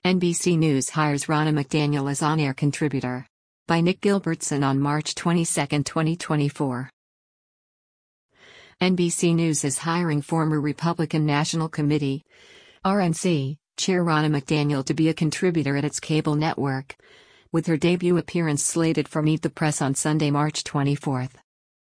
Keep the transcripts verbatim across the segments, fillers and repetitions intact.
N B C News hires Ronna McDaniel as on-air contributor. By Nick Gilbertson on March twenty-second, twenty twenty-four. N B C News is hiring former Republican National Committee (R N C) Chair Ronna McDaniel to be a contributor at its cable network, with her debut appearance slated for Meet the Press on Sunday, March twenty-fourth.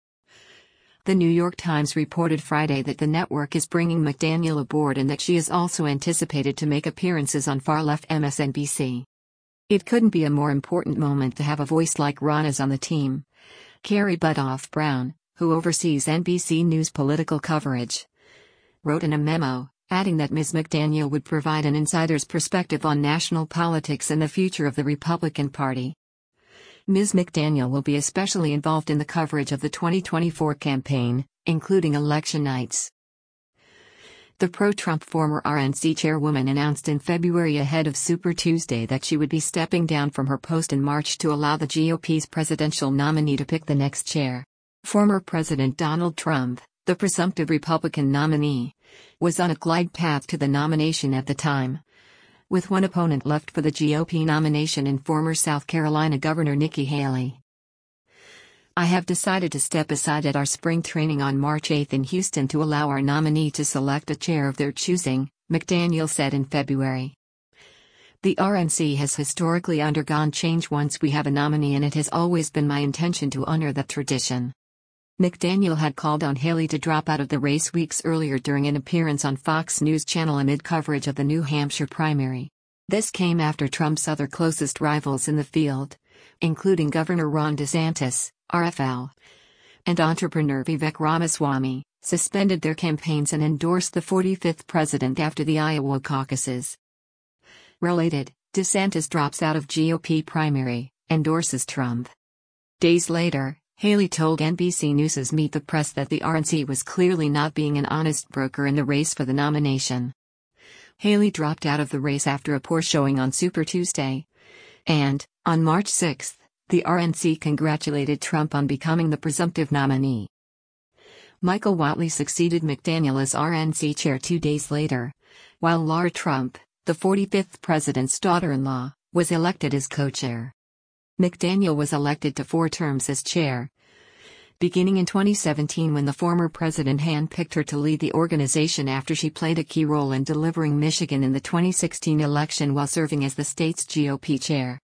The New York Times reported Friday that the network is bringing McDaniel aboard and that she is also anticipated to make appearances on far-left M S N B C. It couldn't be a more important moment to have a voice like Ronna's on the team. Carrie Butoff Brown, who oversees N B C News political coverage, wrote in a memo, adding that Miz McDaniel would provide an insider's perspective on national politics and the future of the Republican Party. Miz McDaniel will be especially involved in the coverage of the twenty twenty-four campaign, including election nights. The pro-Trump former R N C chairwoman announced in February ahead of Super Tuesday that she would be stepping down from her post in March to allow the G O P's presidential nominee to pick the next chair. Former President Donald Trump, the presumptive Republican nominee, was on a glide path to the nomination at the time, with one opponent left for the G O P nomination in former South Carolina Governor Nikki Haley. "I have decided to step aside at our spring training on March eighth in Houston to allow our nominee to select a chair of their choosing," McDaniel said in February. "The R N C has historically undergone change once we have a nominee, and it has always been my intention to honor that tradition." McDaniel had called on Haley to drop out of the race weeks earlier during an appearance on Fox News Channel amid coverage of the New Hampshire primary. This came after Trump's other closest rivals in the field, including Governor Ron DeSantis, R F L, and entrepreneur Vivek Ramaswamy, suspended their campaigns and endorsed the forty-fifth president after the Iowa caucuses. Related, DeSantis drops out of G O P primary, endorses Trump. Days later, Haley told N B C News' Meet the Press that the R N C was clearly not being an honest broker in the race for the nomination. Haley dropped out of the race after a poor showing on Super Tuesday. And, on March sixth, the R N C congratulated Trump on becoming the presumptive nominee. Michael Whatley succeeded McDaniel as R N C chair two days later, while Lara Trump, the forty-fifth president's daughter-in-law, was elected as co-chair. McDaniel was elected to four terms as chair, beginning in twenty seventeen when the former president handpicked her to lead the organization after she played a key role in delivering Michigan in the twenty sixteen election while serving as the state's G O P chair.